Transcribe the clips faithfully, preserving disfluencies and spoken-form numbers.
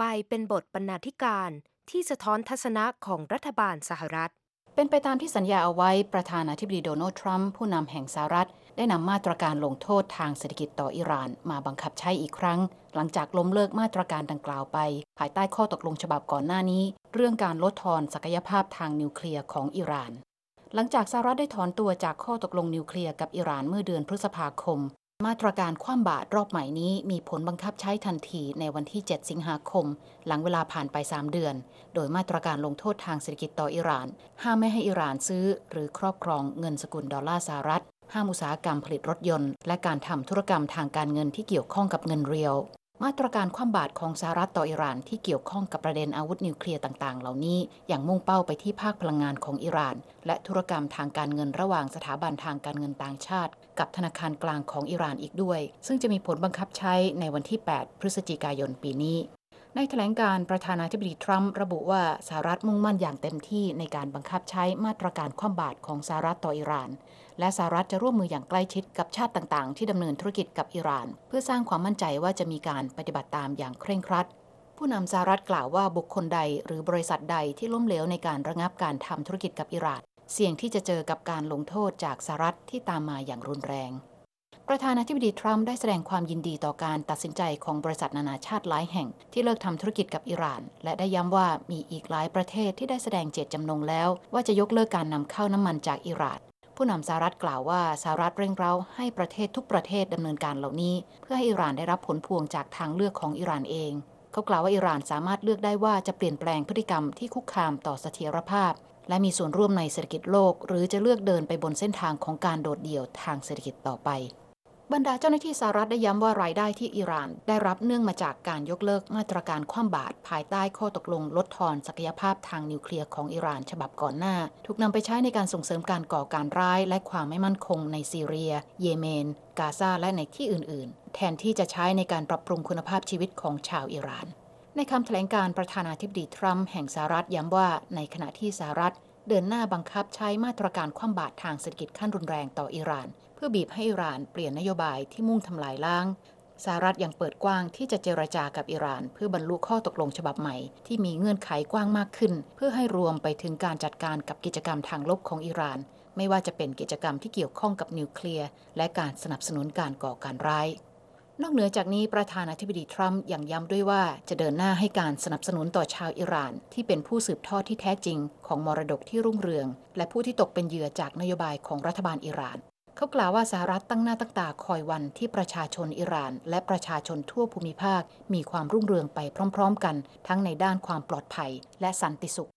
เป็นบทบรรณาธิการที่สะท้อนทัศนะของรัฐบาลสหรัฐเป็นไปตามที่สัญญาเอาไว้ประธานาธิบดีโดนัลด์ทรัมป์ผู้นำแห่งสหรัฐได้นำมาตรการลงโทษทางเศรษฐกิจต่ออิหร่านมาบังคับใช้อีกครั้งหลังจากล้มเลิกมาตรการดังกล่าวไปภายใต้ข้อตกลงฉบับก่อนหน้านี้เรื่องการลดทอนศักยภาพทางนิวเคลียร์ของอิหร่านหลังจากสหรัฐได้ถอนตัวจากข้อตกลงนิวเคลียร์กับอิหร่านเมื่อเดือนพฤษภาคมมาตรการคว่ำบาตรรอบใหม่นี้มีผลบังคับใช้ทันทีในวันที่เจ็ดสิงหาคมหลังเวลาผ่านไปสามเดือนโดยมาตรการลงโทษทางเศรษฐกิจต่ออิหร่านห้ามไม่ให้อิหร่านซื้อหรือครอบครองเงินสกุลดอลลาร์สหรัฐห้ามอุตสาหกรรมผลิตรถยนต์และการทำธุรกรรมทางการเงินที่เกี่ยวข้องกับเงินเรียลมาตรการคว่ำบาตรของสหรัฐต่ออิหร่านที่เกี่ยวข้องกับประเด็นอาวุธนิวเคลียร์ต่างๆเหล่านี้อย่างมุ่งเป้าไปที่ภาคพลังงานของอิหร่านและธุรกรรมทางการเงินระหว่างสถาบันทางการเงินต่างชาติกับธนาคารกลางของอิหร่านอีกด้วยซึ่งจะมีผลบังคับใช้ในวันที่แปดพฤศจิกายนปีนี้ในแถลงการประธานาธิบดีทรัมป์ระบุว่าสหรัฐมุ่งมั่นอย่างเต็มที่ในการบังคับใช้มาตรการคว่ำบาตรของสหรัฐต่ออิหร่านและสหรัฐจะร่วมมืออย่างใกล้ชิดกับชาติต่างๆที่ดำเนินธุรกิจกับอิหร่านเพื่อสร้างความมั่นใจว่าจะมีการปฏิบัติตามอย่างเคร่งครัดผู้นำสหรัฐกล่าวว่าบุคคลใดหรือบริษัทใดที่ล้มเหลวในการระงับการทำธุรกิจกับอิหร่านเสี่ยงที่จะเจอกับการลงโทษจากสหรัฐที่ตามมาอย่างรุนแรงประธานาธิบดีทรัมป์ได้แสดงความยินดีต่อการตัดสินใจของบริษัทนานาชาติหลายแห่งที่เลิกทำธุรกิจกับอิหร่านและได้ย้ำว่ามีอีกหลายประเทศที่ได้แสดงเจตจำนงแล้วว่าจะยกเลิกการนำเข้าน้ำมันจากอิหร่านผู้นำสหรัฐกล่าวว่าสหรัฐเร่งเร้าให้ประเทศทุกประเทศดำเนินการเหล่านี้เพื่อให้อิหร่านได้รับผลพวงจากทางเลือกของอิหร่านเองเขากล่าวว่าอิหร่านสามารถเลือกได้ว่าจะเปลี่ยนแปลงพฤติกรรมที่คุกคามต่อเสถียรภาพและมีส่วนร่วมในเศรษฐกิจโลกหรือจะเลือกเดินไปบนเส้นทางของการโดดเดี่ยวทางเศรษฐกิจต่อไปบรรดาเจ้าหน้าที่สหรัฐได้ย้ำว่ารายได้ที่อิหร่านได้รับเนื่องมาจากการยกเลิกมาตรการคว่ำบาตรภายใต้ข้อตกลงลดทอนศักยภาพทางนิวเคลียร์ของอิหร่านฉบับก่อนหน้าถูกนำไปใช้ในการส่งเสริมการก่อการร้ายและความไม่มั่นคงในซีเรียเยเมนกาซาและในที่อื่นๆแทนที่จะใช้ในการปรับปรุงคุณภาพชีวิตของชาวอิหร่านในคำแถลงการประธานาธิบดีทรัมป์แห่งสหรัฐย้ำว่าในขณะที่สหรัฐเดินหน้าบังคับใช้มาตรการคว่ำบาตรทางเศรษฐกิจขั้นรุนแรงต่ออิหร่านเพื่อบีบให้อิหร่านเปลี่ยนนโยบายที่มุ่งทำลายล้างสหรัฐยังเปิดกว้างที่จะเจรจากับอิหร่านเพื่อบรรลุข้อตกลงฉบับใหม่ที่มีเงื่อนไขกว้างมากขึ้นเพื่อให้รวมไปถึงการจัดการกับกิจกรรมทางลบของอิหร่านไม่ว่าจะเป็นกิจกรรมที่เกี่ยวข้องกับนิวเคลียร์และการสนับสนุนการก่อการร้ายนอกเหนือจากนี้ประธานาธิบดีทรัมป์ยังย้ำด้วยว่าจะเดินหน้าให้การสนับสนุนต่อชาวอิหร่านที่เป็นผู้สืบทอดที่แท้จริงของมรดกที่รุ่งเรืองและผู้ที่ตกเป็นเหยื่อจากนโยบายของรัฐบาลอิหร่านเขากล่าวว่าสหรัฐตั้งหน้าตั้งตาคอยวันที่ประชาชนอิหร่านและประชาชนทั่วภูมิภาคมีความรุ่งเรืองไปพร้อมๆกันทั้งในด้านความปลอดภัยและสันติสุข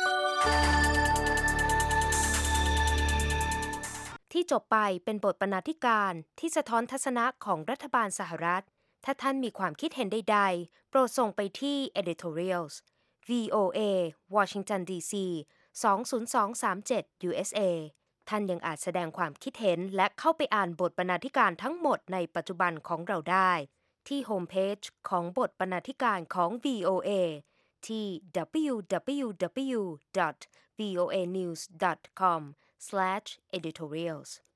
ที่จบไปเป็นบทบรรณาธิการที่สะท้อนทัศนะของรัฐบาลสหรัฐถ้าท่านมีความคิดเห็นใดๆโปรดส่งไปที่ editorials วี โอ เอ Washington ดี ซี สอง ศูนย์ สอง สาม เจ็ด ยู เอส เอ ท่านยังอาจแสดงความคิดเห็นและเข้าไปอ่านบทบรรณาธิการทั้งหมดในปัจจุบันของเราได้ที่โฮมเพจของบทบรรณาธิการของ วี โอ เอ ที่ ดับเบิลยู ดับเบิลยู ดับเบิลยู ดอท วี โอ เอ นิวส์ ดอท คอม สแลช เอดิทอเรียลส์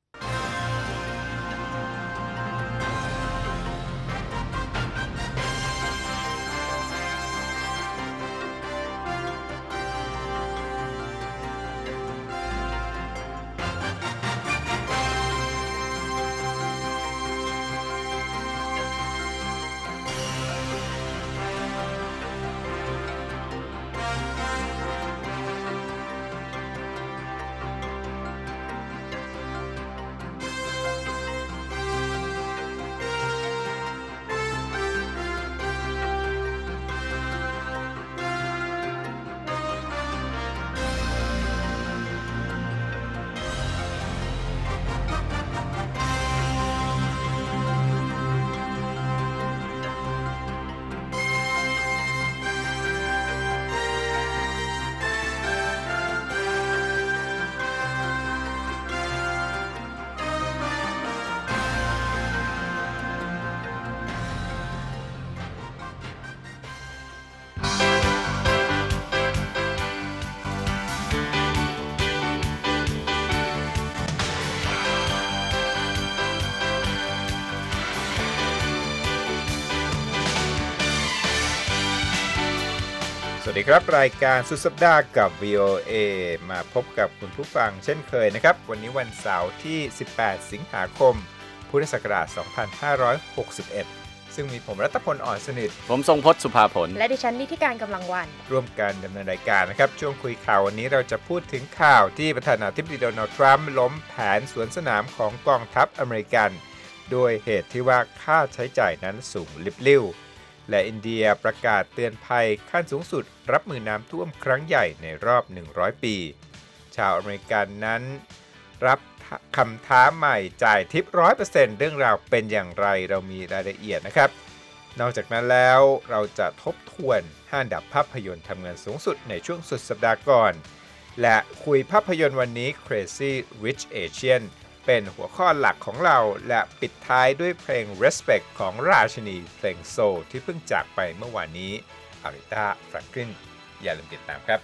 สวัสดีครับรายการสุดสัปดาห์กับ วี โอ เอ มาพบกับคุณผู้ฟังเช่นเคยนะครับวันนี้วันเสาร์ที่สิบแปดสิงหาคมพุทธศักราชสองพันห้าร้อยหกสิบเอ็ดซึ่งมีผมรัตพลอ่อนสนิทผมทรงพจน์สุภาผลและดิฉันนิติการกำลังวันร่วมกันดำเนินรายการนะครับช่วงคุยข่าววันนี้เราจะพูดถึงข่าวที่ประธานาธิบดีโดนัลด์ทรัมป์ล้มแผนสวนสนามของกองทัพอเมริกันโดยเหตุที่ว่าค่าใช้จ่ายนั้นสูงลิบลิ่วและอินเดียประกาศเตือนภัยขั้นสูงสุดรับมือน้ำท่วมครั้งใหญ่ในรอบหนึ่งร้อยปีชาวอเมริกันนั้นรับคำท้าใหม่จ่ายทิป ร้อยเปอร์เซ็นต์ เรื่องราวเป็นอย่างไรเรามีรายละเอียดนะครับนอกจากนั้นแล้วเราจะทบทวนห้าอันดับภาพยนตร์ทำเงินสูงสุดในช่วงสุดสัปดาห์ก่อนและคุยภาพยนตร์วันนี้ Crazy Rich Asian เป็นหัวข้อหลักของเราและปิดท้ายด้วยเพลง Respect ของราชินีเพลงโซลที่เพิ่งจากไปเมื่อวานนี้อาริต้า แฟรงคลินอย่าลืมติดตามครับ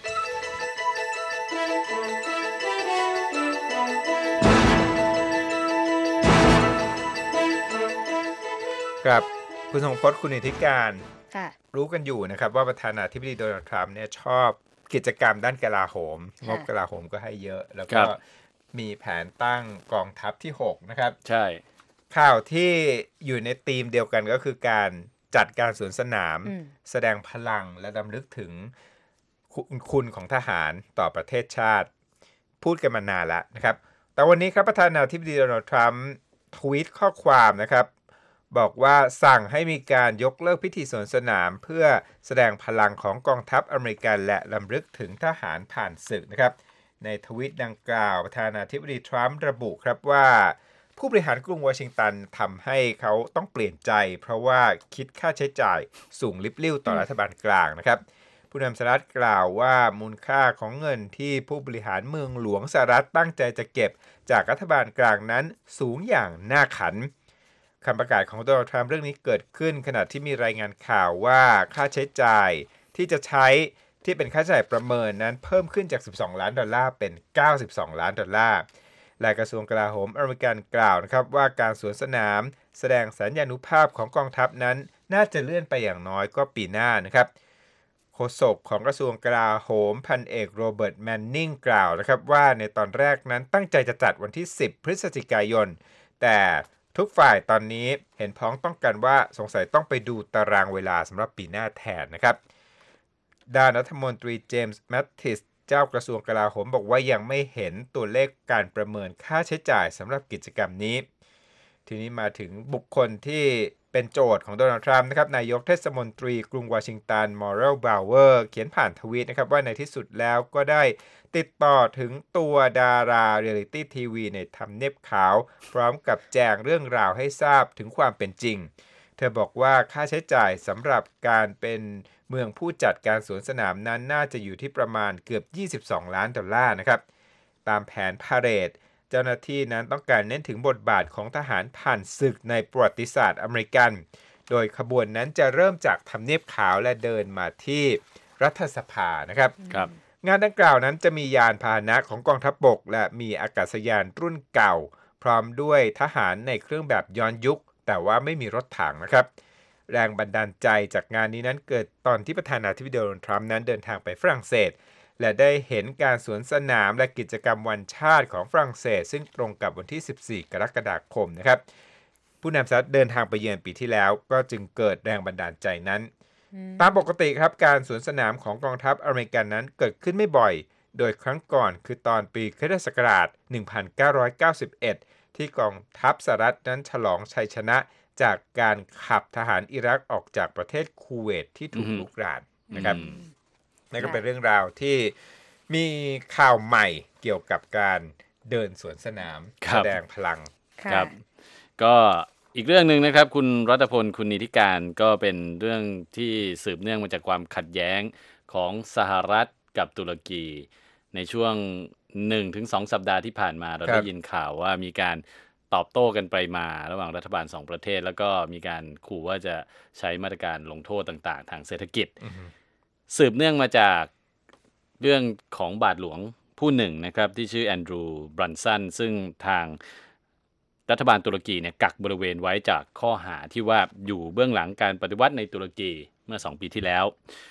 ครับคุณทรงพจน์คุณนิติการรู้กันอยู่นะครับว่าประธานาธิบดีโดนัลด์ทรัมป์เนี่ยชอบกิจกรรมด้านกลาโหมงบกลาโหมก็ให้เยอะแล้วก็มีแผนตั้งกองทัพที่หกนะครับใช่ข่าวที่อยู่ในธีมเดียวกันก็คือการจัดการสวนสนามแสดงพลังและรำลึกถึงคุณของทหารต่อประเทศชาติพูดกันมานานแล้วนะครับแต่วันนี้ครับประธานาธิบดีโดนัลด์ทรัมป์ทวีตข้อความนะครับบอกว่าสั่งให้มีการยกเลิกพิธีสวนสนามเพื่อแสดงพลังของกองทัพอเมริกันและรำลึกถึงทหารผ่านศึกนะครับในทวีตดังกล่าวประธานาธิบดีทรัมป์ระบุครับว่าผู้บริหารกรุงวอชิงตันทำให้เขาต้องเปลี่ยนใจเพราะว่าคิดค่าใช้จ่ายสูงลิบลิ่วต่อรัฐบาลกลางนะครับผู้นำสหรัฐกล่าวว่ามูลค่าของเงินที่ผู้บริหารเมืองหลวงสหรัฐตั้งใจจะเก็บจากรัฐบาลกลางนั้นสูงอย่างน่าขันคำประกาศของโดนัลด์ทรัมป์เรื่องนี้เกิดขึ้นขณะที่มีรายงานข่าวว่าค่าใช้จ่ายที่จะใช้ที่เป็นค่าใช้จ่ายประเมินนั้นเพิ่มขึ้นจากสิบสองล้านดอลลาร์เป็นเก้าสิบสองล้านดอลลาร์และกระทรวงกลาโหมอเมริกันกล่าวนะครับว่าการสวนสนามแสดงสัญญานุภาพของกองทัพนั้นน่าจะเลื่อนไปอย่างน้อยก็ปีหน้านะครับโฆษกของกระทรวงกลาโหมพันเอกโรเบิร์ตแมนนิงกล่าวนะครับว่าในตอนแรกนั้นตั้งใจจะจัดวันที่สิบพฤศจิกายนแต่ทุกฝ่ายตอนนี้เห็นพ้องต้องกันว่าสงสัยต้องไปดูตารางเวลาสำหรับปีหน้าแทนนะครับด้านรัฐมนตรีเจมส์แมตติสเจ้ากระทรวงกลาโหมบอกว่ายังไม่เห็นตัวเลขการประเมินค่าใช้จ่ายสำหรับกิจกรรมนี้ทีนี้มาถึงบุคคลที่เป็นโจทย์ของโดนัลด์ทรัมป์นะครับนายกเทศมนตรีกรุงวอชิงตันมอเรล บราวเวอร์เขียนผ่านทวีตนะครับว่าในที่สุดแล้วก็ได้ติดต่อถึงตัวดาราเรียลิตี้ทีวีในทำเนียบขาวพร้อมกับแจ้งเรื่องราวให้ทราบถึงความเป็นจริงเธอบอกว่าค่าใช้จ่ายสำหรับการเป็นเมืองผู้จัดการสวนสนามนั้นน่าจะอยู่ที่ประมาณเกือบยี่สิบสองล้านดอลลาร์นะครับตามแผนพาเหรดเจ้าหน้าที่นั้นต้องการเน้นถึงบทบาทของทหารผ่านศึกในประวัติศาสตร์อเมริกันโดยขบวนนั้นจะเริ่มจากทำเนียบขาวและเดินมาที่รัฐสภานะครับครับงานดังกล่าวนั้นจะมียานพาหนะของกองทัพบกและมีอากาศยานรุ่นเก่าพร้อมด้วยทหารในเครื่องแบบย้อนยุคแต่ว่าไม่มีรถถังนะครับแรงบันดาลใจจากงานนี้นั้นเกิดตอนที่ประธานาธิบดีโดนัลด์ทรัมป์นั้นเดินทางไปฝรั่งเศสและได้เห็นการสวนสนามและกิจกรรมวันชาติของฝรั่งเศสซึ่งตรงกับวันที่สิบสี่กรกฎาคมนะครับผู้นำสหรัฐเดินทางไปเยือนปีที่แล้วก็จึงเกิดแรงบันดาลใจนั้นตามปกติครับการสวนสนามของกองทัพอเมริกันนั้นเกิดขึ้นไม่บ่อยโดยครั้งก่อนคือตอนปีคริสตศักราชหนึ่งพันเก้าร้อยเก้าสิบเอ็ดที่กองทัพสหรัฐนั้นฉลองชัยชนะจากการขับทหารอิรักออกจากประเทศคูเวตที่ถูกลุกรานนะครับนั่นก็เป็นเรื่องราวที่มีข่าวใหม่เกี่ยวกับการเดินสวนสนามแสดงพลังครับก็อีกเรื่องนึงนะครับคุณรัตพลคุณนิติการก็เป็นเรื่องที่สืบเนื่องมาจากความขัดแย้งของสหรัฐกับตุรกีในช่วง หนึ่งถึงสอง สัปดาห์ที่ผ่านมาเราได้ยินข่าวว่ามีการตอบโต้กันไปมาระหว่างรัฐบาลสองประเทศแล้วก็มีการขู่ว่าจะใช้มาตรการลงโทษต่างๆทางเศรษฐกิจสืบเนื่องมาจากเรื่องของบาทหลวงผู้หนึ่งนะครับที่ชื่อแอนดรูว์บรันสันซึ่งทางรัฐบาลตุรกีเนี่ยกักบริเวณไว้จากข้อหาที่ว่าอยู่เบื้องหลังการปฏิวัติในตุรกีเมื่อสองปีที่แล้ว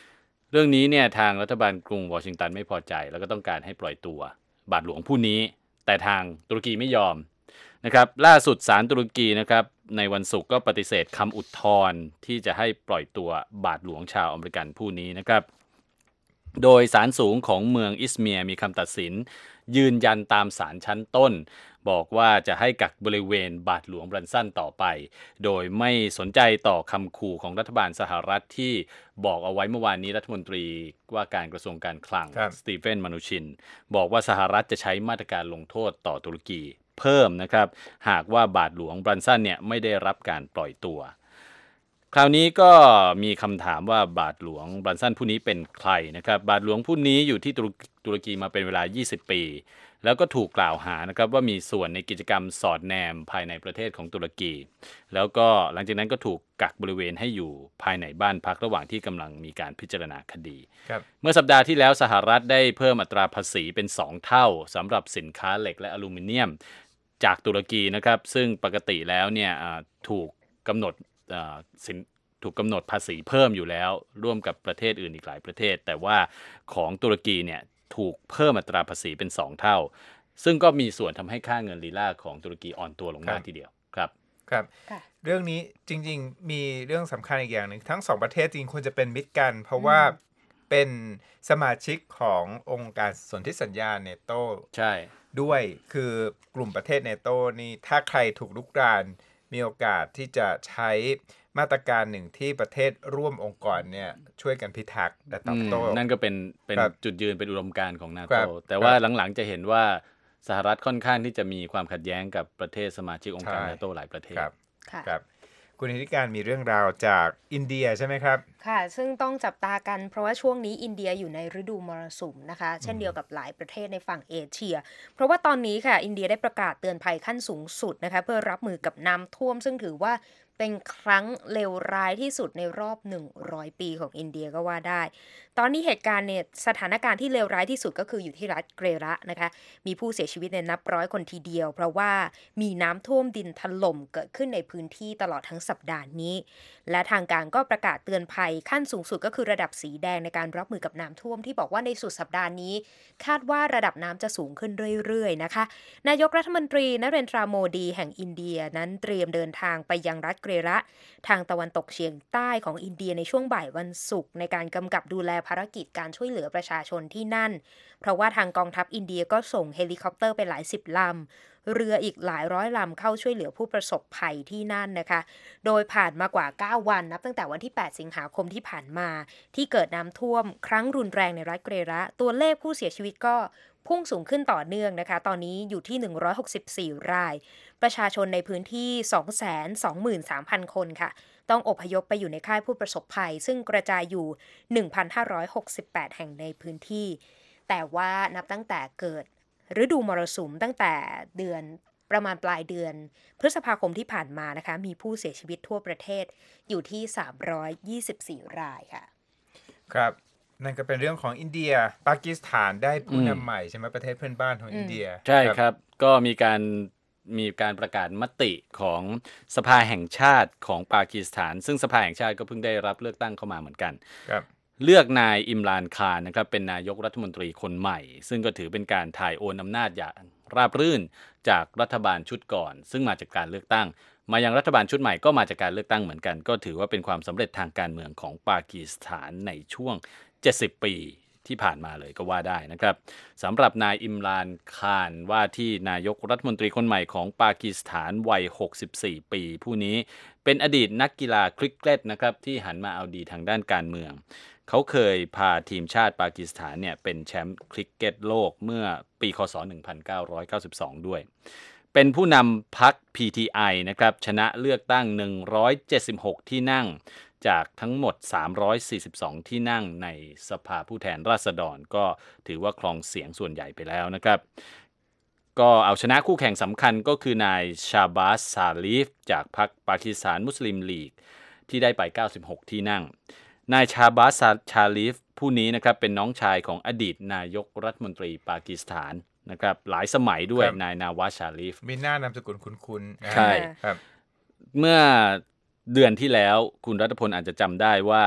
เรื่องนี้เนี่ยทางรัฐบาลกรุงวอชิงตันไม่พอใจแล้วก็ต้องการให้ปล่อยตัวบาทหลวงผู้นี้แต่ทางตุรกีไม่ยอมนะครับล่าสุดศาลตุรกีนะครับในวันศุกร์ก็ปฏิเสธคำอุทธรณ์ที่จะให้ปล่อยตัวบาทหลวงชาวอเมริกันผู้นี้นะครับโดยศาลสูงของเมืองอิสเมียร์มีคำตัดสินยืนยันตามศาลชั้นต้นบอกว่าจะให้กักบริเวณบาทหลวงบรันสันต่อไปโดยไม่สนใจต่อคำขู่ของรัฐบาลสหรัฐที่บอกเอาไว้เมื่อวานนี้รัฐมนตรีว่าการกระทรวงการคลังสตีเฟนมานูชินบอกว่าสหรัฐจะใช้มาตรการลงโทษต่อตุรกีเพิ่มนะครับหากว่าบาทหลวงบรันสันเนี่ยไม่ได้รับการปล่อยตัวคราวนี้ก็มีคำถามว่าบาทหลวงบรันสันผู้นี้เป็นใครนะครับบาทหลวงผู้นี้อยู่ที่ตุรกีมาเป็นเวลายี่สิบปีแล้วก็ถูกกล่าวหานะครับว่ามีส่วนในกิจกรรมสอดแนมภายในประเทศของตุรกีแล้วก็หลังจากนั้นก็ถูกกักบริเวณให้อยู่ภายในบ้านพักระหว่างที่กำลังมีการพิจารณาคดีเมื่อสัปดาห์ที่แล้วสหรัฐได้เพิ่มอัตราภาษีเป็นสองเท่าสำหรับสินค้าเหล็กและอลูมิเนียมจากตุรกีนะครับซึ่งปกติแล้วเนี่ยถูกกำหนดสินถูกกำหนดภาษีเพิ่มอยู่แล้วร่วมกับประเทศอื่นอีกหลายประเทศแต่ว่าของตุรกีเนี่ยถูกเพิ่มอัตราภาษีเป็นสองเท่าซึ่งก็มีส่วนทำให้ค่าเงินลีลาของตุรกีอ่อนตัวลงมากทีเดียวครับครับเรื่องนี้จริงๆมีเรื่องสำคัญอีกอย่างหนึ่งทั้งสองประเทศจริงควรจะเป็นมิตรกันเพราะว่าเป็นสมาชิกขององค์การสนธิสัญญาเนโตใช่ด้วยคือกลุ่มประเทศเนโตนี่ถ้าใครถูกลุกรานมีโอกาสที่จะใช้มาตรการหนึ่งที่ประเทศร่วมองค์กรเนี่ยช่วยกันพิทักษ์และตอบโต้นั่นก็เป็นเป็นจุดยืนเป็นอุดมการณ์ของ NATO แต่ว่าหลังๆจะเห็นว่าสหรัฐค่อนข้างที่จะมีความขัดแย้งกับประเทศสมาชิกองค์การ NATO หลายประเทศครับครับคุณนิติการมีเรื่องราวจากอินเดียใช่ไหมครับค่ะซึ่งต้องจับตากันเพราะว่าช่วงนี้อินเดียอยู่ในฤดูมรสุมนะคะเช่นเดียวกับหลายประเทศในฝั่งเอเชียเพราะว่าตอนนี้ค่ะอินเดียได้ประกาศเตือนภัยขั้นสูงสุดนะคะเพื่อรับมือกับน้ำท่วมซึ่งถือว่าเป็นครั้งเลวร้ายที่สุดในรอบหนึ่งร้อยปีของอินเดียก็ว่าได้ตอนนี้เหตุการณ์เนี่ยสถานการณ์ที่เลวร้ายที่สุดก็คืออยู่ที่รัฐเกระนะคะมีผู้เสียชีวิตในนับร้อยคนทีเดียวเพราะว่ามีน้ำท่วมดินถล่มเกิดขึ้นในพื้นที่ตลอดทั้งสัปดาห์นี้และทางการก็ประกาศเตือนภัยขั้นสูงสุดก็คือระดับสีแดงในการรับมือกับน้ำท่วมที่บอกว่าในสุดสัปดาห์นี้คาดว่าระดับน้ำจะสูงขึ้นเรื่อยๆนะคะนายกรัฐมนตรีนเรนทราโมดีแห่งอินเดียนั้นเตรียมเดินทางไปยังรัฐเกระทางตะวันตกเฉียงใต้ของอินเดียในช่วงบ่ายวันศุกร์ในการกำกับดูแลภารกิจการช่วยเหลือประชาชนที่นั่นเพราะว่าทางกองทัพอินเดียก็ส่งเฮลิคอปเตอร์ไปหลายสิบลำเรืออีกหลายร้อยลำเข้าช่วยเหลือผู้ประสบภัยที่นั่นนะคะโดยผ่านมากว่าเก้าวันนับตั้งแต่วันที่แปดสิงหาคมที่ผ่านมาที่เกิดน้ำท่วมครั้งรุนแรงในรัฐเกระตัวเลขผู้เสียชีวิตก็พุ่งสูงขึ้นต่อเนื่องนะคะตอนนี้อยู่ที่หนึ่งร้อยหกสิบสี่รายประชาชนในพื้นที่ สองแสนสองหมื่นสามพัน คนค่ะต้องอพยพไปอยู่ในค่ายผู้ประสบภัยซึ่งกระจายอยู่ หนึ่งพันห้าร้อยหกสิบแปด แห่งในพื้นที่แต่ว่านับตั้งแต่เกิดฤดูมรสุมตั้งแต่เดือนประมาณปลายเดือนพฤษภาคมที่ผ่านมานะคะมีผู้เสียชีวิตทั่วประเทศอยู่ที่สามร้อยยี่สิบสี่รายค่ะครับนั่นก็เป็นเรื่องของอินเดียปากีสถานได้ผู้นำใหม่ใช่ไหมประเทศเพื่อนบ้านของอินเดียใช่ครับก็มีการมีการประกาศมติของสภาแห่งชาติของปากีสถานซึ่งสภาแห่งชาติก็เพิ่งได้รับเลือกตั้งเข้ามาเหมือนกันครับเลือกนายอิมรานคารนะครับเป็นนายกรัฐมนตรีคนใหม่ซึ่งก็ถือเป็นการถ่ายโอนอำนาจอย่างราบรื่นจากรัฐบาลชุดก่อนซึ่งมาจากการเลือกตั้งมายังรัฐบาลชุดใหม่ก็มาจากการเลือกตั้งเหมือนกันก็ถือว่าเป็นความสำเร็จทางการเมืองของปากีสถานในช่วงเจ็ดสิบปีที่ผ่านมาเลยก็ว่าได้นะครับสำหรับนายอิมรานคารว่าที่นายกรัฐมนตรีคนใหม่ของปากีสถานวัยหกสิบสี่ปีผู้นี้เป็นอดีตนักกีฬาคริกเก็ตนะครับที่หันมาเอาดีทางด้านการเมืองเขาเคยพาทีมชาติปากีสถานเนี่ยเป็นแชมป์คริกเก็ตโลกเมื่อปีค.ศ. หนึ่งพันเก้าร้อยเก้าสิบสองด้วยเป็นผู้นำพรรค พี ที ไอ นะครับชนะเลือกตั้งหนึ่งร้อยเจ็ดสิบหกที่นั่งจากทั้งหมดสามร้อยสี่สิบสองที่นั่งในสภาผู้แทนราษฎรก็ถือว่าครองเสียงส่วนใหญ่ไปแล้วนะครับก็เอาชนะคู่แข่งสำคัญก็คือนายชาบาสซาลีฟจากพรรคปากีสถานมุสลิมลีกที่ได้ไปเก้าสิบหกที่นั่งนายชาบาสชาลีฟผู้นี้นะครับเป็นน้องชายของอดีตนายกรัฐมนตรีปากีสถานนะครับหลายสมัยด้วยนายนาวาชาลีฟมีหน้านามสกุลคุ้นๆใช่ครับเมื่อเดือนที่แล้วคุณรัฐพลอาจจะจำได้ว่า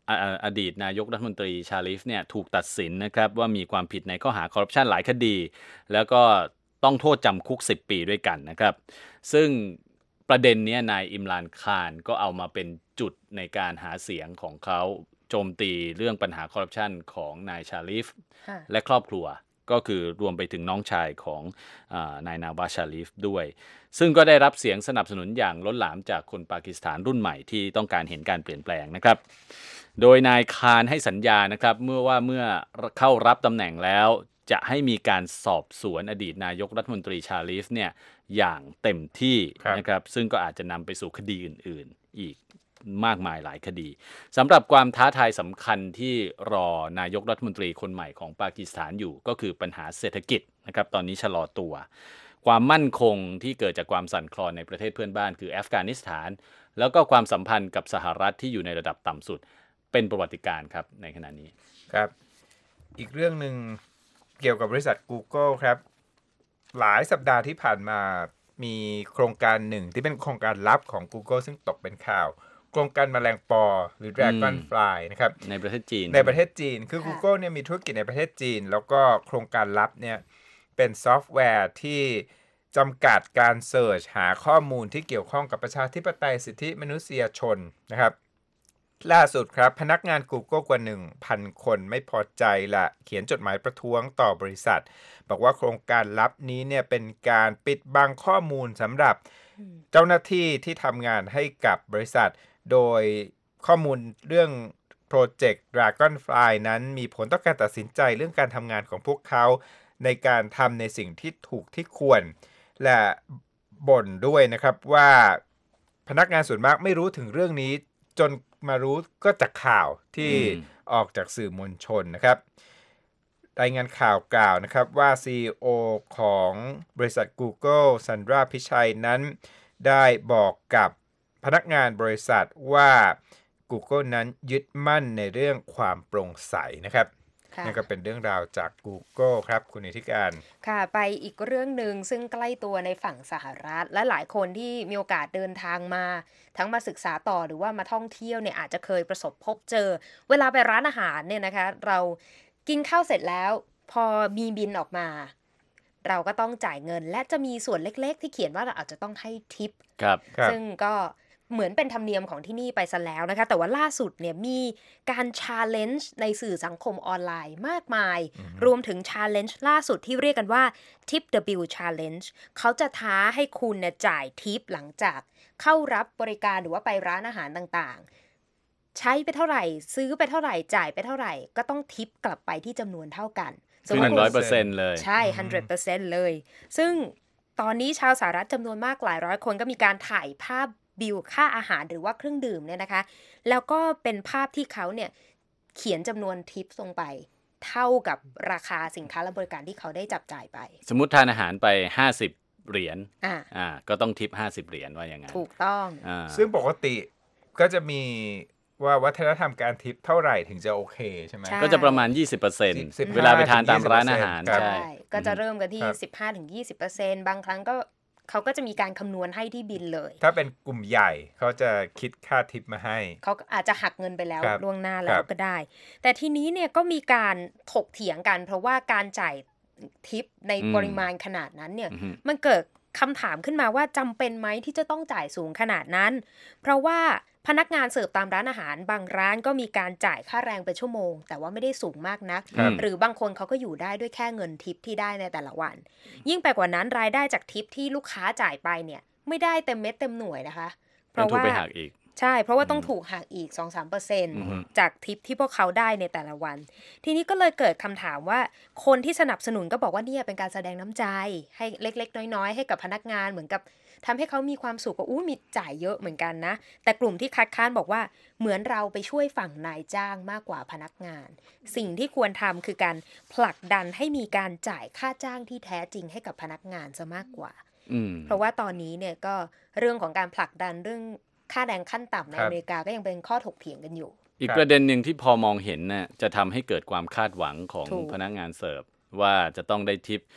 อดีตนายกรัฐมนตรีชาลิฟเนี่ยถูกตัดสินนะครับว่ามีความผิดในข้อหาคอร์รัปชันหลายคดีแล้วก็ต้องโทษจำคุกสิบปีด้วยกันนะครับซึ่งประเด็นนี้นายอิมรานคานก็เอามาเป็นจุดในการหาเสียงของเขาโจมตีเรื่องปัญหาคอร์รัปชันของนายชาลิฟและครอบครัวก็คือรวมไปถึงน้องชายของอ่านายนาวาชาลิฟด้วยซึ่งก็ได้รับเสียงสนับสนุนอย่างล้นหลามจากคนปากีสถานรุ่นใหม่ที่ต้องการเห็นการเปลี่ยนแปลงนะครับโดยนายคานให้สัญญานะครับเมื่อว่าเมื่อเข้ารับตำแหน่งแล้วจะให้มีการสอบสวนอดีตนายกรัฐมนตรีชาลิฟเนี่ยอย่างเต็มที่นะครับซึ่งก็อาจจะนำไปสู่คดีอื่นๆอีกมากมายหลายคดีสำหรับความท้าทายสำคัญที่รอนายกรัฐมนตรีคนใหม่ของปากีสถานอยู่ก็คือปัญหาเศรษฐกิจนะครับตอนนี้ชะลอตัวความมั่นคงที่เกิดจากความสั่นคลอนในประเทศเพื่อนบ้านคืออัฟกานิสถานแล้วก็ความสัมพันธ์กับสหรัฐที่อยู่ในระดับต่ำสุดเป็นประวัติการณ์ครับในขณะนี้ครับอีกเรื่องนึงเกี่ยวกับบริษัท Google ครับหลายสัปดาห์ที่ผ่านมามีโครงการหนึ่งที่เป็นโครงการลับของ Google ซึ่งตกเป็นข่าวโครงการแมลงปอหรือ Dragonfly นะครับในประเทศจีนในประเทศจีนคือ Google เนี่ยมีธุรกิจในประเทศจีนแล้วก็โครงการลับเนี่ยเป็นซอฟต์แวร์ที่จำกัดการเสิร์ชหาข้อมูลที่เกี่ยวข้องกับประชาธิปไตยสิทธิมนุษยชนนะครับล่าสุดครับพนักงาน Google กว่า หนึ่งพัน คนไม่พอใจละเขียนจดหมายประท้วงต่อบริษัทบอกว่าโครงการลับนี้เนี่ยเป็นการปิดบังข้อมูลสำหรับเจ้าหน้าที่ที่ทำงานให้กับบริษัทโดยข้อมูลเรื่องโปรเจกต์ Dragonfly นั้นมีผลต่อการตัดสินใจเรื่องการทำงานของพวกเขาในการทำในสิ่งที่ถูกที่ควรและบ่นด้วยนะครับว่าพนักงานส่วนมากไม่รู้ถึงเรื่องนี้จนมารู้ก็จากข่าวที่ออกจากสื่อมวลชนนะครับรายงานข่าวกล่าวนะครับว่า ซี อี โอ ของบริษัท Google ซันดราพิชัยนั้นได้บอกกับพนักงานบริษัทว่า Google นั้นยึดมั่นในเรื่องความโปร่งใสนะครับนี่ก็เป็นเรื่องราวจาก Google ครับคุณนิติการค่ะไปอีกเรื่องหนึ่งซึ่งใกล้ตัวในฝั่งสหรัฐและหลายคนที่มีโอกาสเดินทางมาทั้งมาศึกษาต่อหรือว่ามาท่องเที่ยวเนี่ยอาจจะเคยประสบพบเจอเวลาไปร้านอาหารเนี่ยนะคะเรากินข้าวเสร็จแล้วพอมีบิลออกมาเราก็ต้องจ่ายเงินและจะมีส่วนเล็กๆที่เขียนว่าเราอาจจะต้องให้ทิปครับซึ่งก็เหมือนเป็นธรรมเนียมของที่นี่ไปซะแล้วนะคะแต่ว่าล่าสุดเนี่ยมีการ challenge ในสื่อสังคมออนไลน์มากมาย mm-hmm. รวมถึง challenge ล่าสุดที่เรียกกันว่า tip the bill challenge เขาจะท้าให้คุณเนี่ยจ่ายทิปหลังจากเข้ารับบริการหรือว่าไปร้านอาหารต่างๆใช้ไปเท่าไหร่ซื้อไปเท่าไหร่จ่ายไปเท่าไหร่ก็ต้องทิปกลับไปที่จำนวนเท่ากันคือ หนึ่งร้อยเปอร์เซ็นต์ เลยใช่ หนึ่งร้อยเปอร์เซ็นต์ เลยซึ่งตอนนี้ชาวสหรัฐจำนวนมากหลายร้อยคนก็มีการถ่ายภาพบิลค่าอาหารหรือว่าเครื่องดื่มเนี่ยนะคะแล้วก็เป็นภาพที่เขาเนี่ยเขียนจำนวนทิปลงไปเท่ากับราคาสินค้าและบริการที่เขาได้จับจ่ายไปสมมุติทานอาหารไปห้าสิบเหรียญอ่าอ่าก็ต้องทิปห้าสิบเหรียญว่าอย่างงั้นถูกต้องอ่าซึ่งปกติก็จะมีว่าวัฒนธรรมการทิปเท่าไหร่ถึงจะโอเคใช่ไหมก็จะประมาณ ยี่สิบเปอร์เซ็นต์ เวลาไปทานตามร้านอาหารใช่ก็จะเริ่มกันที่ สิบห้าถึงยี่สิบเปอร์เซ็นต์ บางครั้งก็เขาก็จะมีการคำนวณให้ที่บิลเลยถ้าเป็นกลุ่มใหญ่เขาจะคิดค่าทิปมาให้เขาอาจจะหักเงินไปแล้วล่วงหน้าแล้วก็ได้แต่ทีนี้เนี่ยก็มีการถกเถียงกันเพราะว่าการจ่ายทิปในปริมาณขนาดนั้นเนี่ยมันเกิดคำถามขึ้นมาว่าจำเป็นไหมที่จะต้องจ่ายสูงขนาดนั้นเพราะว่าพนักงานเสิร์ฟตามร้านอาหารบางร้านก็มีการจ่ายค่าแรงเป็นชั่วโมงแต่ว่าไม่ได้สูงมากนักหรือบางคนเขาก็อยู่ได้ด้วยแค่เงินทิปที่ได้ในแต่ละวันยิ่งไปกว่านั้นรายได้จากทิปที่ลูกค้าจ่ายไปเนี่ยไม่ได้เต็มเม็ดเต็มหน่วยนะคะเพราะว่าใช่เพราะว่าต้องถูกหักอีก สองถึงสามเปอร์เซ็นต์ จากทิปที่พวกเขาได้ในแต่ละวันทีนี้ก็เลยเกิดคำถามว่าคนที่สนับสนุนก็บอกว่าเนี่ยเป็นการแสดงน้ำใจให้เล็กๆน้อยๆให้กับพนักงานเหมือนกับทำให้เขามีความสุขว่าอู้มีจ่ายเยอะเหมือนกันนะแต่กลุ่มที่คัดค้านบอกว่าเหมือนเราไปช่วยฝั่งนายจ้างมากกว่าพนักงานสิ่งที่ควรทำคือการผลักดันให้มีการจ่ายค่าจ้างที่แท้จริงให้กับพนักงานซะมากกว่าเพราะว่าตอนนี้เนี่ยก็เรื่องของการผลักดันเรื่องค่าแรงขั้นต่ำในอเมริกาก็ยังเป็นข้อถกเถียงกันอยู่อีกประเด็นหนึ่งที่พอมองเห็นน่ะจะทำให้เกิดความคาดหวังของพนักงานเสิร์ฟว่าจะต้องได้ทิป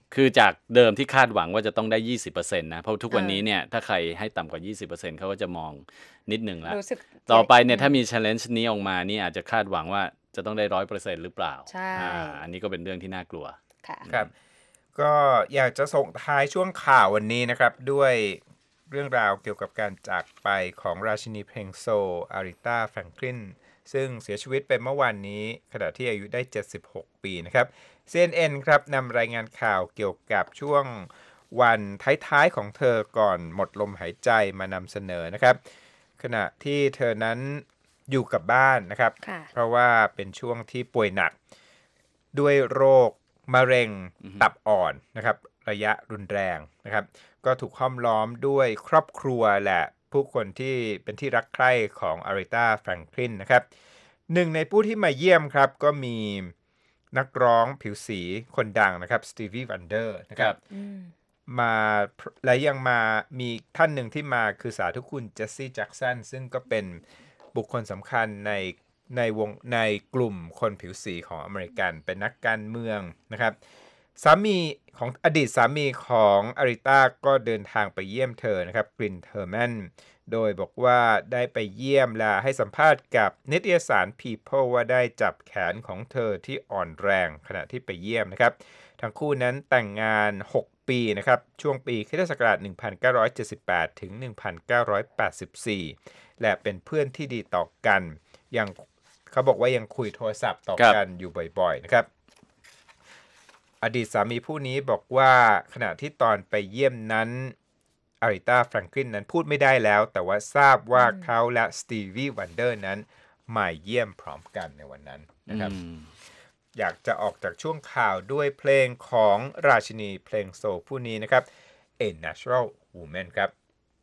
คือจากเดิมที่คาดหวังว่าจะต้องได้ ยี่สิบเปอร์เซ็นต์ นะเพราะทุกวันนี้เนี่ยถ้าใครให้ต่ำกว่า ยี่สิบเปอร์เซ็นต์ เขาก็จะมองนิดนึงแล้วต่อไปเนี่ยถ้ามี challenge นี้ออกมานี่อาจจะคาดหวังว่าจะต้องได้ หนึ่งร้อยเปอร์เซ็นต์ หรือเปล่าใช่อ่าอันนี้ก็เป็นเรื่องที่น่ากลัวครับก็อยากจะส่งท้ายช่วงข่าววันนี้นะครับด้วยเรื่องราวเกี่ยวกับการจากไปของราชินีเพลงโซลอาริตาแฟรงคลินซึ่งเสียชีวิตไปเมื่อวานนี้ขณะที่อายุได้เจ็ดสิบหกปีนะครับ ซี เอ็น เอ็น ครับนำรายงานข่าวเกี่ยวกับช่วงวันท้ายๆของเธอก่อนหมดลมหายใจมานำเสนอนะครับขณะที่เธอนั้นอยู่กับบ้านนะครับเพราะว่าเป็นช่วงที่ป่วยหนักด้วยโรคมะเร็งตับอ่อนนะครับระยะรุนแรงนะครับก็ถูกห้อมล้อมด้วยครอบครัวและผู้คนที่เป็นที่รักใคร่ของอาริตาแฟรงคลินนะครับหนึ่งในผู้ที่มาเยี่ยมครับก็มีนักร้องผิวสีคนดังนะครับสตีวีวันเดอร์นะครับมาและยังมามีท่านหนึ่งที่มาคือสาธุคุณเจสซี่แจ็คสันซึ่งก็เป็นบุคคลสำคัญในในวงในกลุ่มคนผิวสีของอเมริกันเป็นนักการเมืองนะครับสามีของอดีตสามีของอาริตาก็เดินทางไปเยี่ยมเธอนะครับกรินเทอร์แมนโดยบอกว่าได้ไปเยี่ยมและให้สัมภาษณ์กับนิตยสาร People ว่าได้จับแขนของเธอที่อ่อนแรงขณะที่ไปเยี่ยมนะครับทั้งคู่นั้นแต่งงานหกปีนะครับช่วงปีคริสตศักราชหนึ่งพันเก้าร้อยเจ็ดสิบแปดถึงหนึ่งพันเก้าร้อยแปดสิบสี่และเป็นเพื่อนที่ดีต่อกันยังเขาบอกว่ายังคุยโทรศัพท์ต่อกันอยู่บ่อยๆนะครับอดีตสามีผู้นี้บอกว่าขณะที่ตอนไปเยี่ยมนั้นอาริตาแฟรงคลินนั้นพูดไม่ได้แล้วแต่ว่าทราบว่าเขาและสตีวีว์วันเดอร์นั้นมาเยี่ยมพร้อมกันในวันนั้นนะครับอยากจะออกจากช่วงข่าวด้วยเพลงของราชินีเพลงโซลผู้นี้นะครับ A Natural Woman ครับ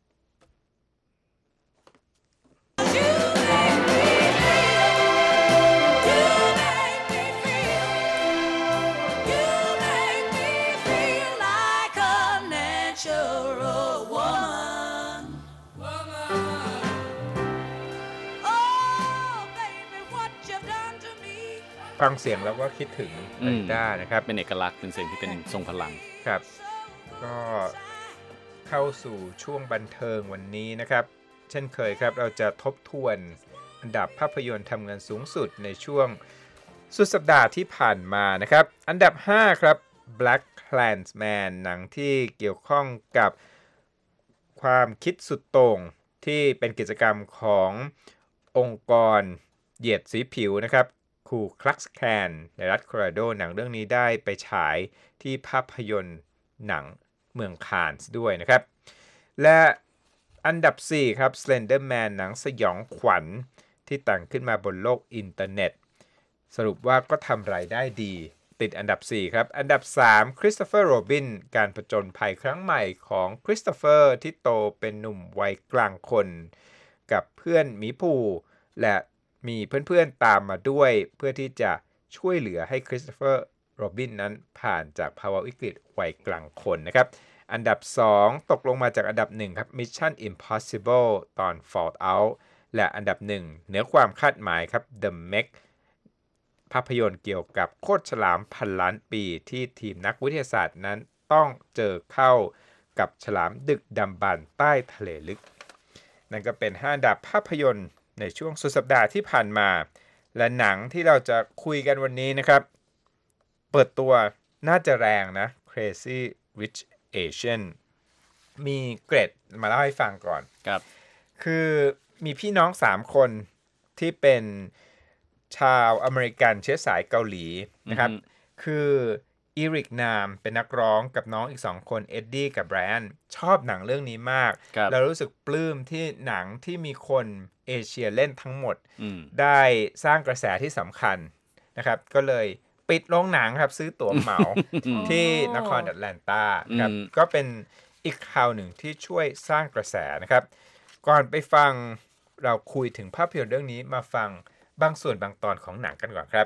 ฟังเสียงแล้วก็คิดถึงอาริตานะครับเป็นเอกลักษณ์เป็นเสียงที่เป็นทรงพลังครับก็เข้าสู่ช่วงบันเทิงวันนี้นะครับเช่นเคยครับเราจะทบทวนอันดับภาพยนตร์ทำเงินสูงสุดในช่วงสุดสัปดาห์ที่ผ่านมานะครับอันดับห้าครับ Black Klansman หนังที่เกี่ยวข้องกับความคิดสุดโต่งที่เป็นกิจกรรมขององค์กรเหยียดสีผิวนะครับคูคลักซ์แคนในรัฐโคโลราโดหนังเรื่องนี้ได้ไปฉายที่ภาพยนตร์หนังเมืองคานส์ด้วยนะครับและอันดับสี่ครับ Slenderman หนังสยองขวัญที่แต่งขึ้นมาบนโลกอินเทอร์เน็ตสรุปว่าก็ทำรายได้ดีติดอันดับสี่ครับอันดับสาม Christopher Robin การผจญภัยครั้งใหม่ของคริสโตเฟอร์ที่โตเป็นหนุ่มวัยกลางคนกับเพื่อนหมีภูและมีเพื่อนๆตามมาด้วยเพื่อที่จะช่วยเหลือให้คริสโตเฟอร์โรบินนั้นผ่านจากภาวะวิกฤตวัยกลางคนนะครับอันดับสองตกลงมาจากอันดับหนึ่งครับ Mission Impossible ตอน Fallout และอันดับหนึ่งเหนือความคาดหมายครับ The Meg ภาพยนตร์เกี่ยวกับโคตรฉลามพันล้านปีที่ทีมนักวิทยาศาสตร์นั้นต้องเจอเข้ากับฉลามดึกดำบรรพ์ใต้ทะเลลึกนั่นก็เป็นห้าอันดับภาพยนตร์ในช่วงสุดสัปดาห์ที่ผ่านมาและหนังที่เราจะคุยกันวันนี้นะครับเปิดตัวน่าจะแรงนะ Crazy Rich Asian มีเกรดมาเล่าให้ฟังก่อนครับคือมีพี่น้องสามคนที่เป็นชาวอเมริกันเชื้อสายเกาหลีนะครับคืออีริกนามเป็นนักร้องกับน้องอีกสองคนเอ็ดดี้กับแบรนด์ชอบหนังเรื่องนี้มากแล้วรู้สึกปลื้มที่หนังที่มีคนเอเชียเล่นทั้งหมดได้สร้างกระแสที่สำคัญนะครับก็เลยปิดโรงหนังครับซื้อตั๋วเหมา ที่นครแอตแลนตาครับก็เป็นอีกข่าวหนึ่งที่ช่วยสร้างกระแสนะครับก่อนไปฟังเราคุยถึงภาพยนตร์เรื่องนี้มาฟังบางส่วนบางตอนของหนังกันก่อนครับ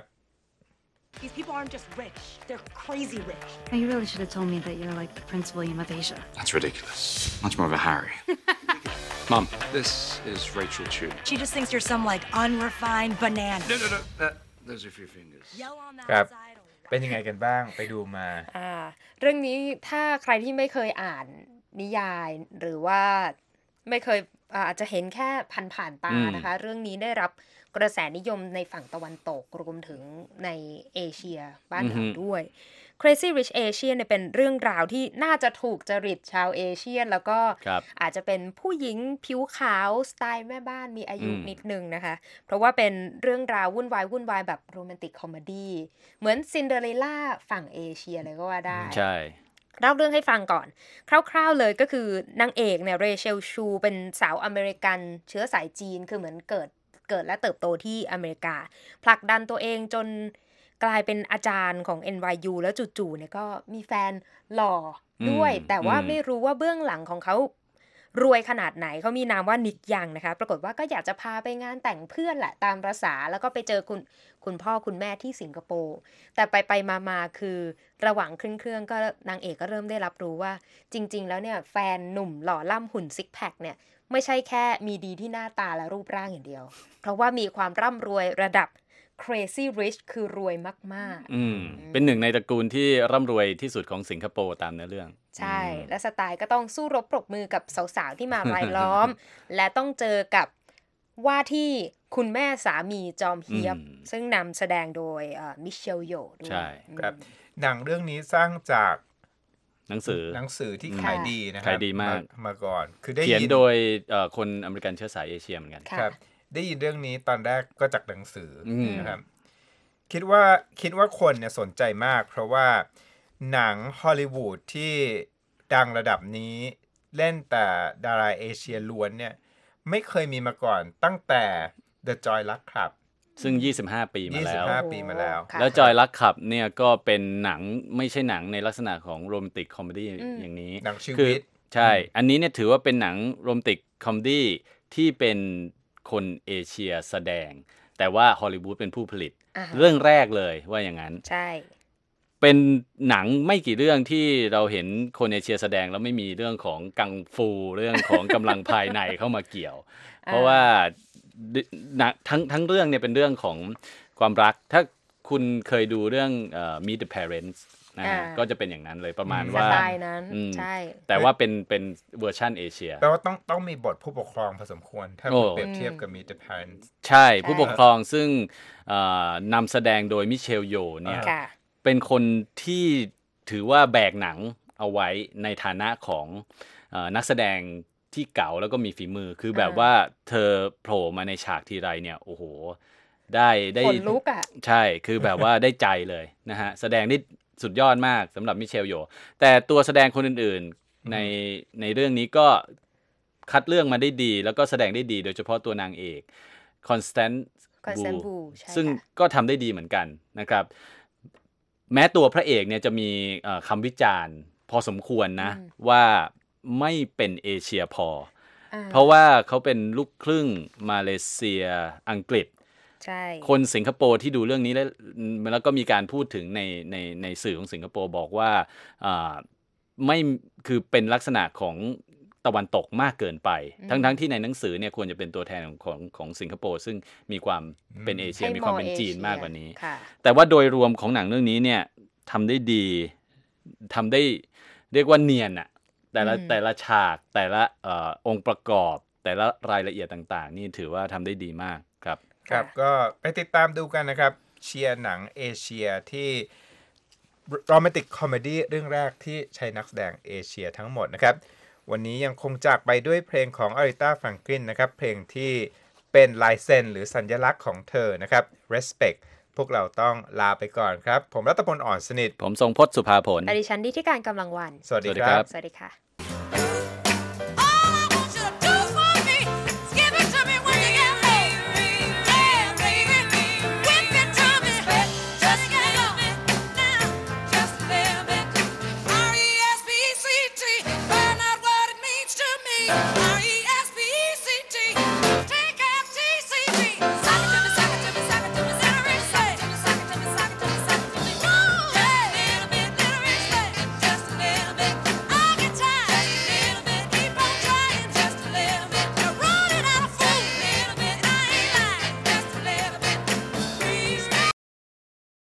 These people aren't just rich, they're crazy rich. Now, you really should have told me that you're like the Prince William of Asia. That's ridiculous. Much more of a Harry. Mom, this is Rachel Chu. She just thinks you're some, like, unrefined banana. No, no, no. Uh, Those are your fingers. Yell on that ครับ side or เป็นยังไงกันบ้างไปดูมาอ่าเรื่องนี้ถ้าใครที่ไม่เคยอ่านนิยายหรือว่าไม่เคยอาอาจจะเห็นแค่ผ่านๆตาอืมนะคะ เรื่องนี้ได้รับกระแสนิยมในฝั่งตะวันตกรวมถึงในเอเชียบ้านเราด้วย Crazy Rich Asian เนี่ยเป็นเรื่องราวที่น่าจะถูกจริตชาวเอเชียนแล้วก็ครับอาจจะเป็นผู้หญิงผิวขาวสไตล์แม่บ้านมีอายุอืมนิดนึงนะคะ เพราะว่าเป็นเรื่องราววุ่นวายวุ่นวายแบบโรแมนติกคอมเมดี้เหมือนซินเดอเรลล่าฝั่งเอเชียเลยก็ว่าได้ใช่เล่าเรื่องให้ฟังก่อน คร่าวๆเลยก็คือนางเอกเนี่ยเรเชลชูเป็นสาวอเมริกันเชื้อสายจีนคือเหมือนเกิดเกิดและเติบโตที่อเมริกา ผลักดันตัวเองจนกลายเป็นอาจารย์ของ เอ็น วาย ยู แล้วจู่ๆเนี่ยก็มีแฟนหล่อด้วยอืมแต่ว่าอืมไม่รู้ว่าเบื้องหลังของเขารวยขนาดไหนเขามีนามว่านิกยังนะคะ ปรากฏว่าก็อยากจะพาไปงานแต่งเพื่อนแหละตามประสาแล้วก็ไปเจอคุณคุณพ่อคุณแม่ที่สิงคโปร์แต่ไปไปมามาคือระหว่างขึ้นเครื่องก็นางเอกก็เริ่มได้รับรู้ว่าจริง ๆ แล้วเนี่ยแฟนหนุ่มหล่อล่ำหุ่นซิกแพคเนี่ยไม่ใช่แค่มีดีที่หน้าตาและรูปร่างอย่างเดียว เพราะว่ามีความร่ำรวยระดับ crazy rich คือรวยมากๆอืมเป็นหนึ่งในตระกูลที่ร่ำรวยที่สุดของสิงคโปร์ตามเนื้อเรื่องใช่อืมและสไตล์ก็ต้องสู้รบปรบมือกับสาวๆ ที่มารายล้อม และต้องเจอกับว่าที่คุณแม่สามีจอมเฮียบอืมซึ่งนำแสดงโดยมิเชลโยด้วยใช่อืมครับหนังเรื่องนี้สร้างจากหนังสือหนังสือที่อืมขายดีนะครับขายดีมากมาก่อน คือได้เขียนยินโดยเอ่อคนอเมริกันเชื้อสายเอเชียเหมือนกันค่ะครับได้ยินเรื่องนี้ตอนแรกก็จากหนังสืออมนะครับคิดว่าคิดว่าคนเนี่ยสนใจมาก เพราะว่าหนังฮอลลีวูดที่ดังระดับนี้เล่นแต่ดาราเอเชียล้วนเนี่ยไม่เคยมีมาก่อนตั้งแต่ The Joy Luck Club ซึ่ง ยี่สิบห้า ปีมาแล้วยี่สิบห้า ปีมาแล้วค่ะแล้วจอยลักขับเนี่ยก็เป็นหนังไม่ใช่หนังในลักษณะของโรแมนติกคอมเมดี้อืมอย่างนี้หนังชีคือวิตใช่ อันนี้เนี่ยถือว่าเป็นหนังโรแมนติกคอมเมดี้ที่เป็นคนเอเชียแสดง แต่ว่าฮอลลีวูดเป็นผู้ผลิตอ่าฮะเรื่องแรกเลยว่าอย่างนั้นใช่เป็นหนังไม่กี่เรื่องที่เราเห็นคนเอเชียแสดงแล้วไม่มีเรื่องของกังฟูเรื่องของกำลังภายในเข้ามาเกี่ยว เพราะว่าหนังทั้งทั้งเรื่องเนี่ยเป็นเรื่องของความรัก ถ้าคุณเคยดูเรื่องเอ่อ Meet the Parents นะฮะอ่าก็จะเป็นอย่างนั้นเลยประมาณสว่าไตล์นั้นอืมใช่แต่ว่าเป็นเป็นเวอร์ชันเอเชียแปลว่าต้องต้องมีบทผู้ปกครองพอสมควร ถ้าโอ้เปรียบเทียบกับ Meet the Parents ใช่ผู้ปกครองซึ่งเอ่อนำแสดงโดยมิเชลโยเนี่ยค่ะเป็นคนที่ถือว่าแบกหนังเอาไว้ในฐานะของเอ่อนักแสดงที่เก่าแล้วก็มีฝีมือ คือแบบอ่าว่าเธอโผล่มาในฉากทีไรเนี่ยโอ้โหได้ได้ขนลุกอ่ะใช่คือแบบว่าได้ใจเลยนะฮะแสดงได้สุดยอดมากสำหรับมิเชลโยแต่ตัวแสดงคนอื่นๆในในเรื่องนี้ก็คัดเลือกมาได้ดี แล้วก็แสดงได้ดีโดยเฉพาะตัวนางเอกคอนสแตนต์ Constant Wu ใช่ซึ่งค่ะก็ทำได้ดีเหมือนกันนะครับ แม้ตัวพระเอกเนี่ยจะมีเอ่อคำวิจารณ์พอสมควรนะอืมว่าไม่เป็นเอเชียพออ่เพราะว่าเขาเป็นลูกครึ่งมาเลเซียอังกฤษใช่คนสิงคโปร์ที่ดูเรื่องนี้แล้วแล้วก็มีการพูดถึงในในในสื่อของสิงคโปร์บอกว่าอ่าไม่คือเป็นลักษณะของตะวันตกมากเกินไป ทั้งทั้งที่ในหนังสือเนี่ยควรจะเป็นตัวแทนของของของสิงคโปร์ซึ่งมีความเป็นเอเชียให้มีความเป็น more จีน Asia มากกว่านี้ค่ะแต่ว่าโดยรวมของหนังเรื่องนี้เนี่ยทำได้ดีทำได้เรียกว่าเนียนอะแต่ละอืมแต่ละฉากแต่ละเอ่อองค์ประกอบ แต่ละรายละเอียดต่างๆ นี่ถือว่าทำได้ดีมากครับครับก็ไปติดตามดูกันนะครับ เชียร์หนังเอเชียที่โรแมนติกคอมเมดี้เรื่องแรกที่ใช้นักแสดงเอเชียทั้งหมดนะครับ วันนี้ยังคงจากไปด้วยเพลงของอาริต้าแฟรงกลินนะครับ เพลงที่เป็นลายเซ็นหรือสัญลักษณ์ของเธอนะครับ Respect พวกเราต้องลาไปก่อนครับ ผมรัตพลอ่อนสนิทผมทรงพจน์สุภาผลอดิฉันดิที่การกำลังวันสวัสดีสวัสดีคครัรับบสวัสดีค่ะ